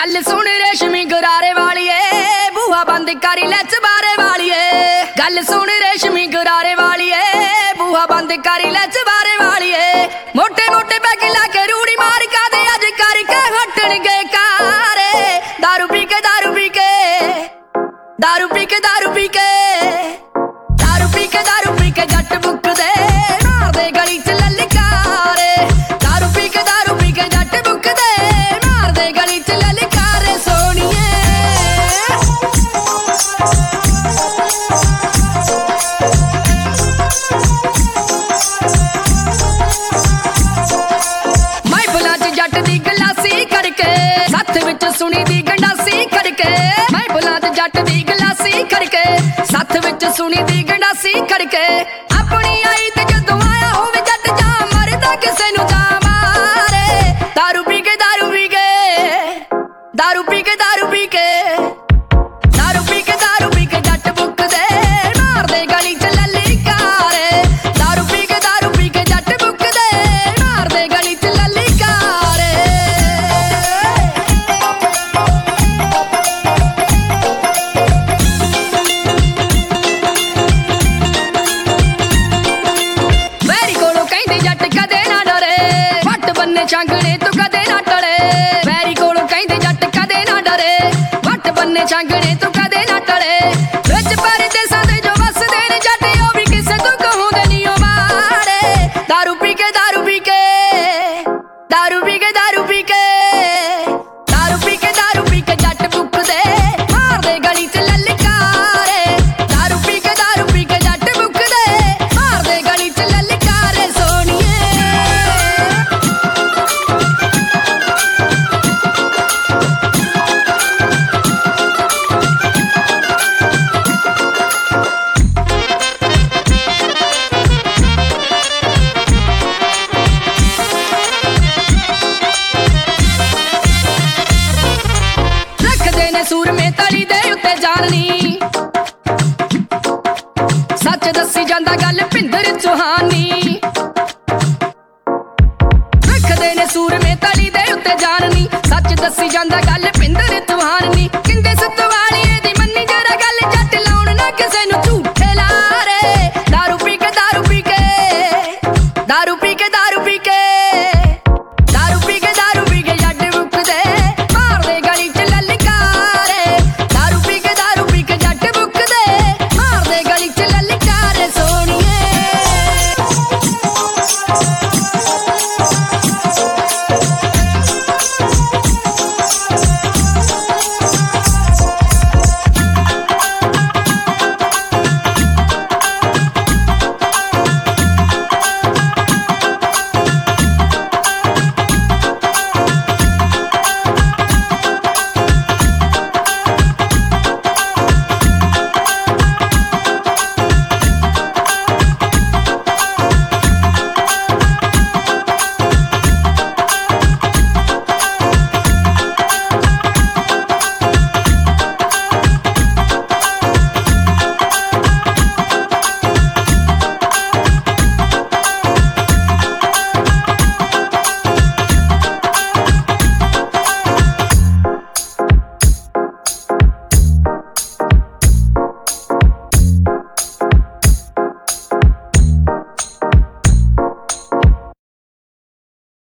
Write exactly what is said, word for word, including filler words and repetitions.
गल सुन रेशमी गरारे वालिए, बूहा बंद करी ले चबारे वालिए। गल सुन रेशमी गरारे वालिए, बूहा बंद करी ले चबारे वालिए। मोटे मोटे पैग लाके रूड़ी मार का दे अज करके हटन गए कारे। दारू पी के दारू पी के दारू पी के दारू पी के दारू पी के दारू पी के जट बुक दे मार दे गली च ललकारे। दारू पी के दारू पी के जट बुक दे मार दे गली च ललकारे सोनिए। महफिलां च जट दी गलासी करके सत्थ विच सुनी दी गंडासी करके। महफिलां च जट दी गलासी करके सत्थ विच सुनी दी गंडासी करके। अपनी आई ते जदों आया होवे जट जा मरदा किसे नूं जा मारे। दारू पी के दारू पी के दारू पी के दारू पी के दारू पी के दारू पी के जट बुक दे मार दे गली च ललकारे। दारू पी के दारू पी के जट बुक दे मार दे गली च ललकारे। वैरी कोलों कहंदे जट कदे ना डरे, वट बन्ने छांगणे तू कदे ना टले। वैरी कोलों कहंदे जट कदे ना डरे, वट बन्ने छांगणे तू कदे ना टले। विच परदेसां दे जो वसदे ने जट ओ भी किसे तू कहूंदे नी ओ मारे। दारू पी के दारू पी के दारू पी के दारू पी के दारू पी के दारू पी के जट बुक दे मार दे गली च ललकारे। दारू पी के दारू पी के जट बुक दे मार दे गली च ललकारे सोनिए। रखदे ने सूर में तली दे उत्ते जाननी, सच दसी जांदा गल भिंदर चौहानी। रखदे ने सूर में तली दे उत्ते जाननी, सच दसी जांदा गल भिंदर चौहानी। किंदे सतवालिए दी मन्नी जरा गल जट लाउण ना किसे नूं झूठे लारे। दारू पी के दारू पी के दारू पी के दारू पी के